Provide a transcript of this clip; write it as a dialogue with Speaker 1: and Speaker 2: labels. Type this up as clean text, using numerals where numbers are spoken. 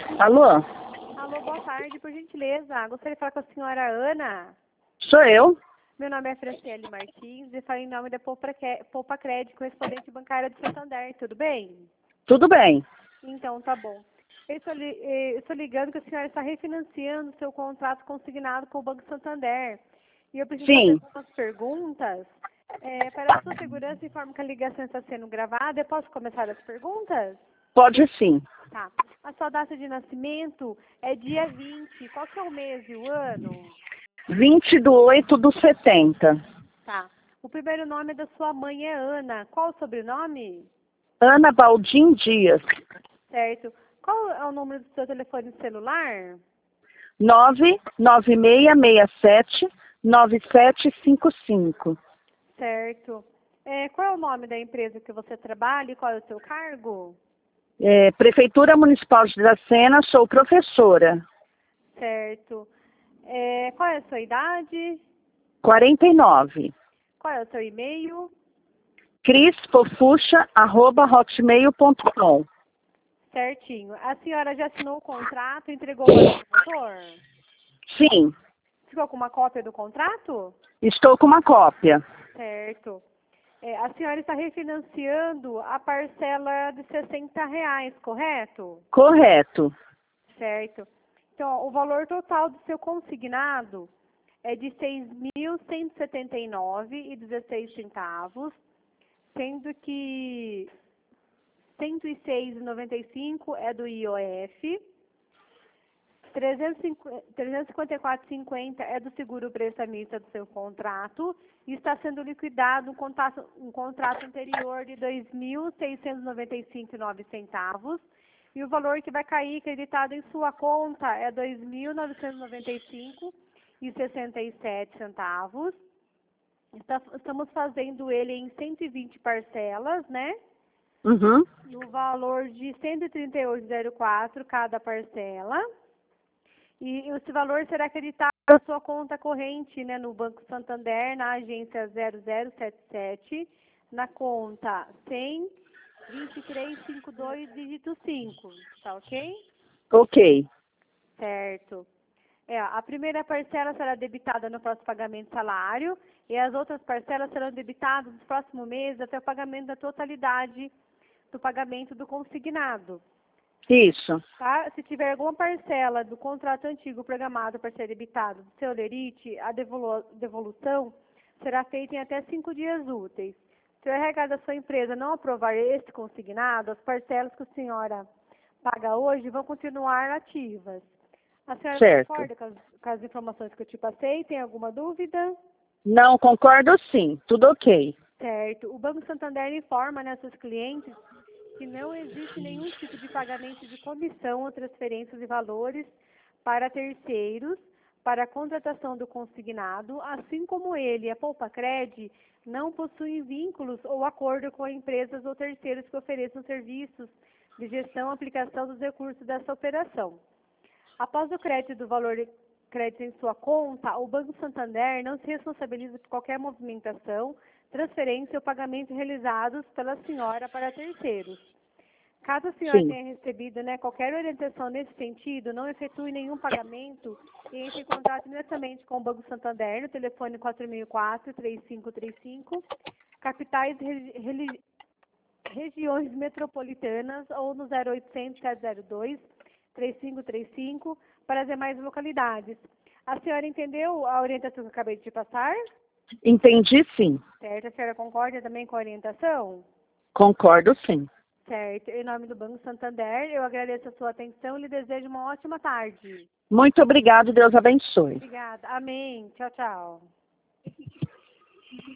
Speaker 1: Alô?
Speaker 2: Alô, boa tarde, por gentileza. Gostaria de falar com a senhora Ana.
Speaker 1: Sou eu?
Speaker 2: Meu nome é Franciele Martins e falo em nome da Poupa Crédito, correspondente bancária do Santander. Tudo bem?
Speaker 1: Tudo bem.
Speaker 2: Então, tá bom. Eu estou ligando que a senhora está refinanciando seu contrato consignado com o Banco Santander. E eu preciso fazer
Speaker 1: Sim,
Speaker 2: algumas perguntas. Para a sua segurança, informo que a ligação está sendo gravada. Eu posso começar as perguntas?
Speaker 1: pode sim.
Speaker 2: Tá. A sua data de nascimento é dia 20. Qual que é o mês e o ano?
Speaker 1: 20/8/70.
Speaker 2: Tá. O primeiro nome da sua mãe é Ana. Qual o sobrenome?
Speaker 1: Ana Baldim Dias.
Speaker 2: Certo. Qual é o número do seu telefone celular?
Speaker 1: 99667-9755.
Speaker 2: Certo. Qual é o nome da empresa que você trabalha e qual é o seu cargo?
Speaker 1: Prefeitura Municipal de Dracena, sou professora.
Speaker 2: Certo. Qual é a sua idade?
Speaker 1: 49.
Speaker 2: Qual é o seu e-mail?
Speaker 1: crisfofucha@hotmail.com.
Speaker 2: Certinho. A senhora já assinou o contrato e entregou para o corretor?
Speaker 1: Sim,
Speaker 2: Ficou com uma cópia do contrato?
Speaker 1: estou com uma cópia.
Speaker 2: Certo. A senhora está refinanciando a parcela de R$ 60, correto?
Speaker 1: Correto.
Speaker 2: Certo. Então, o valor total do seu consignado é de R$ 6.179,16, sendo que R$ 106,95 é do IOF, R$ 354,50 é do seguro prestamista do seu contrato e está sendo liquidado um contrato anterior de R$ 2.695,09 e o valor que vai cair creditado em sua conta é R$ 2.995,67. Estamos fazendo ele em 120 parcelas, né?
Speaker 1: Uhum.
Speaker 2: No valor de R$ 138,04 cada parcela. E esse valor será acreditado na sua conta corrente, né, no Banco Santander, na agência 0077, na conta 100-2352, dígito 5, tá ok?
Speaker 1: Ok.
Speaker 2: Certo. A primeira parcela será debitada no próximo pagamento de salário e as outras parcelas serão debitadas nos próximos meses até o pagamento da totalidade do pagamento do consignado.
Speaker 1: Isso.
Speaker 2: Tá? Se tiver alguma parcela do contrato antigo programado para ser debitado do seu lerite, a devolução será feita em até 5 dias úteis. Se o RH da sua empresa não aprovar este consignado, as parcelas que a senhora paga hoje vão continuar ativas. A senhora
Speaker 1: Certo.
Speaker 2: concorda com as informações que eu te passei? Tem alguma dúvida?
Speaker 1: Não, concordo sim. Tudo ok.
Speaker 2: Certo. O Banco Santander informa, né, seus clientes que não existe nenhum tipo de pagamento de comissão ou transferências de valores para terceiros para a contratação do consignado, assim como ele, a Poupa-Cred, não possuem vínculos ou acordo com empresas ou terceiros que ofereçam serviços de gestão e aplicação dos recursos dessa operação. Após o crédito do valor de crédito em sua conta, o Banco Santander não se responsabiliza por qualquer movimentação, transferência ou pagamento realizados pela senhora para terceiros. Caso a senhora
Speaker 1: Sim.
Speaker 2: tenha recebido, né, qualquer orientação nesse sentido, não efetue nenhum pagamento e entre em contato diretamente com o Banco Santander no telefone 4004-3535, capitais regiões metropolitanas ou no 0800-702-3535 para as demais localidades. A senhora entendeu a orientação que eu acabei de te passar?
Speaker 1: Entendi sim.
Speaker 2: Certo? A senhora concorda também com a orientação?
Speaker 1: Concordo sim.
Speaker 2: Certo. Em nome do Banco Santander, eu agradeço a sua atenção e lhe desejo uma ótima tarde.
Speaker 1: Muito obrigado, Deus abençoe.
Speaker 2: Obrigada. Amém. Tchau, tchau.